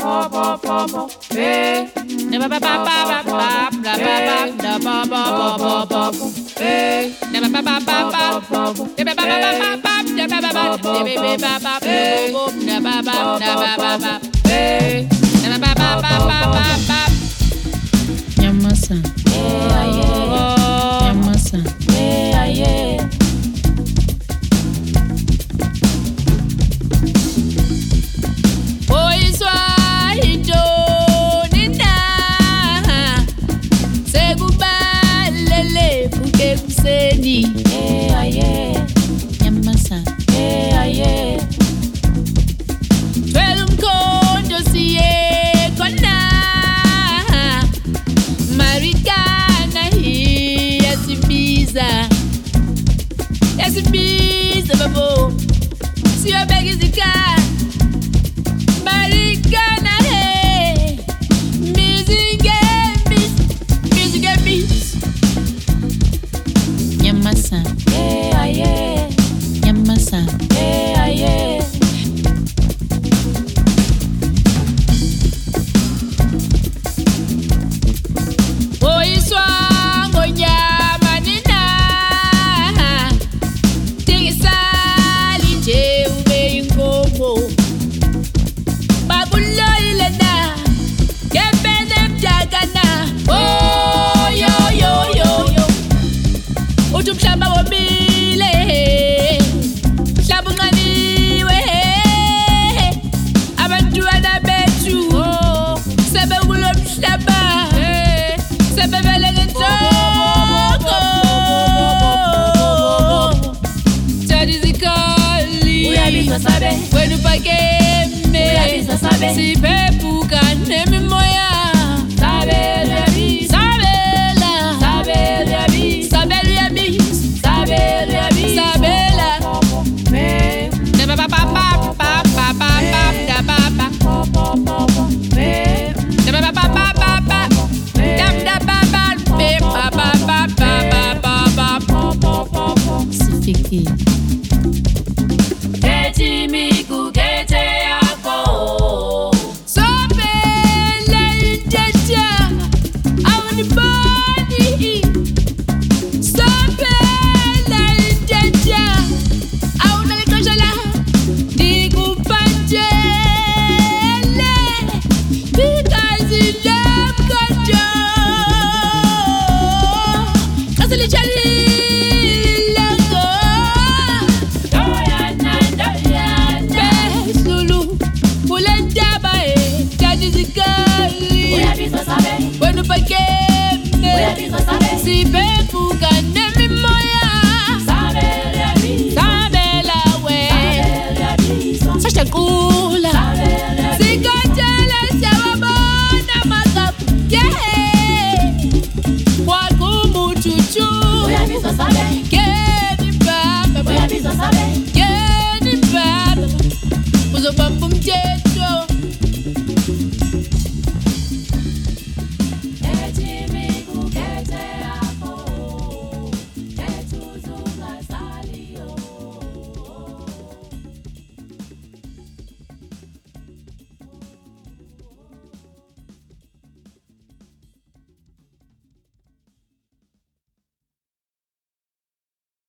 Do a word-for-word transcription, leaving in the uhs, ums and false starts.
Yamasa, yeah, yeah. Yamasa, yeah, yeah. Seni, yeah, yeah. Yamasa, yeah, yeah. Twelum kondo siye kona, marikana hi yasibiza, yasibiza babo, siyo begizika, marikana he, music and beats, music and beats. Yamasa, yeah, yeah. Yamasa, yeah, yeah. Oiswa ngonyama nina, tingisali je ube ingomo, babulo ilena, kepene mjagana. Oh yo yo yo yo. Uthi mhlaba womile mhlaba unqaniwe abantwana bethu sebe kulo mhlaba sebevele ngenhloko Jadi zikali uyabizwa sabe wena upakeme uyabizwa sabe siphephuka nemimoya sabela sabela sabela sabela Sabela, Sabela, me, da ba ba ba ba ba ba ba da ba ba, me, da ba ba ba ba ba ba, da da ba ba be ba ba ba ba ba ba ba. Sifiki. Eti mi kukete yako.